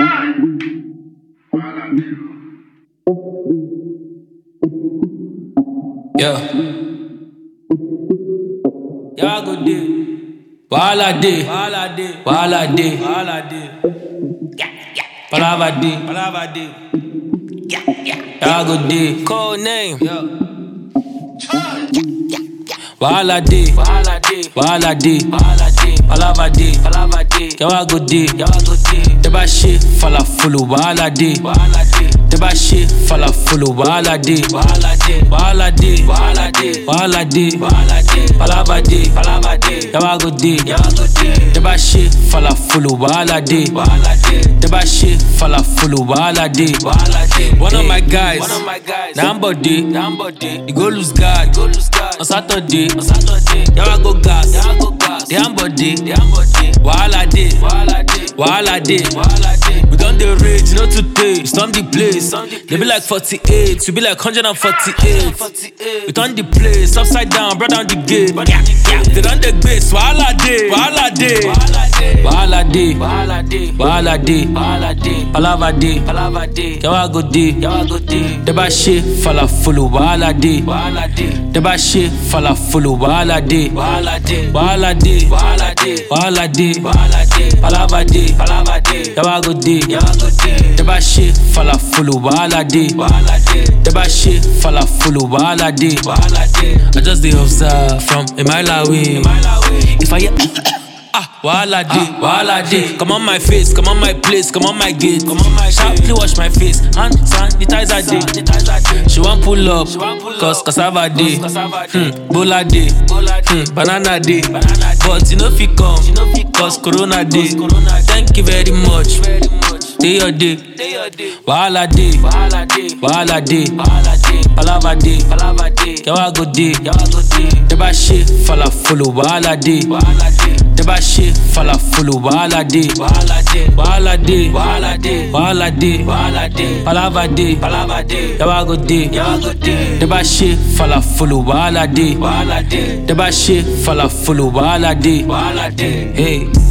Yeah. Y'all go day. Wala day. Wala day. Palava day. Y'all go day. Code name. Wala day. Palava day. Y'all go day. Deba shit fala fulu. Wala day. Deba shit fala fulu. Wala day. Palava day. Y'all go day. Deba shit fala fulu. Wala day. Deba shit fala fulu. Wala day. One of my guys. Nambo day. You go lose guard. On Saturday. Y'all go gas. The Ambo day. Wala day. We done the rage, no today. Storm the place. They be like 48, we be like 148. We turn the place upside down, brought down the gate. They done the base. Wala day. Palava day. Y'all go day. Deba shit fala fulu. Wala day. Deba shit fala fulu. Wala day. Palava day. Y'all go day. Deba shit fala fulu. Wala day. Deba shit fala fulu. Wala day. I just dey observe from a mile away. If I hear Wala day. Come on my face, come on my place, come on my gate. Sharply wash my face, hand sanitizer day. She want pull up, cause cassava day. Bola day, banana day. But you know if you come, cause corona day. Thank you very much. Day your day. Wala day. Palava day. Y'all go day. Deba shit fala fulu. Wala day. Deba shit fala fulu. Wala day. Palava day. Y'all go day. Deba shit fala fulu. Wala day. Deba shit fala fulu. Wala day. Hey.